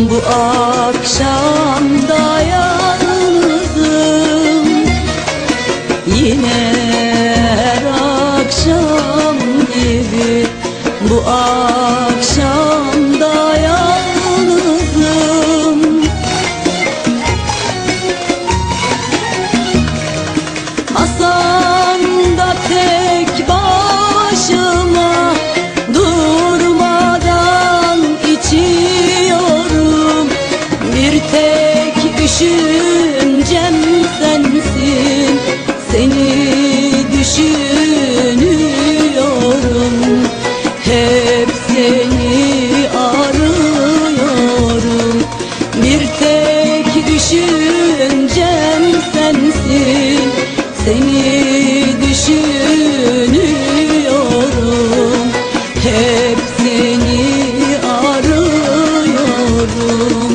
Bu akşam da yalnızım, yine her akşam gibi. Bu akşam da yalnızım. Masamda tek başıma durmadan içiyorum. Bir tek düşüncem sensin, seni düşünüyorum. Hep seni arıyorum. Bir tek düşüncem sensin, seni düşünüyorum. Hep seni arıyorum.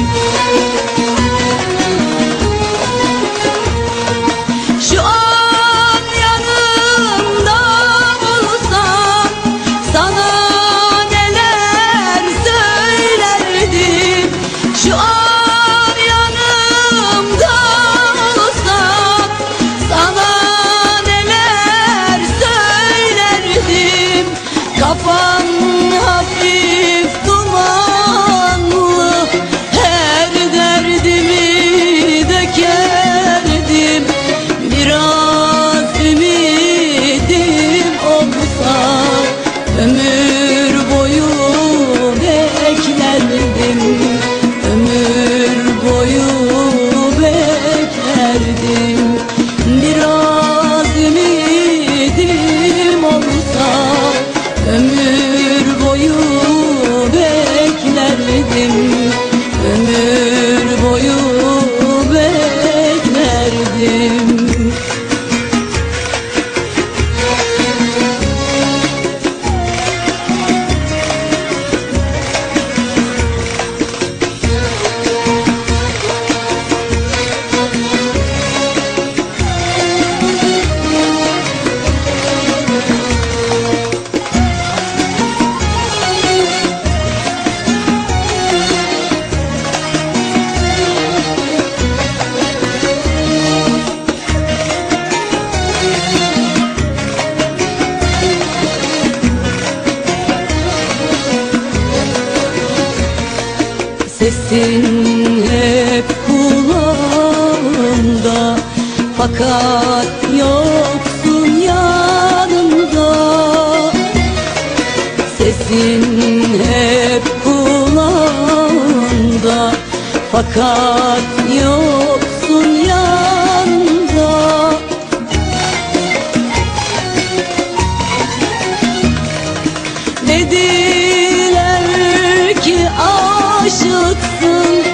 Şu an yanımda olsan sana neler söylerdim. Şu an yanımda olsan sana neler söylerdim. Kafan hafif dumanlı, her derdimi dökerdim. Biraz ümidim olsa ömür boyu beklerdim. Ömür boyu beklerdim. Biraz ümidim olsa ömür boyu beklerdim. Ömür boyu beklerdim. Sesin hep kulağımda, fakat yoksun yanımda. Sesin hep kulağımda, fakat yoksun yanımda. Dediler ki aşıksın,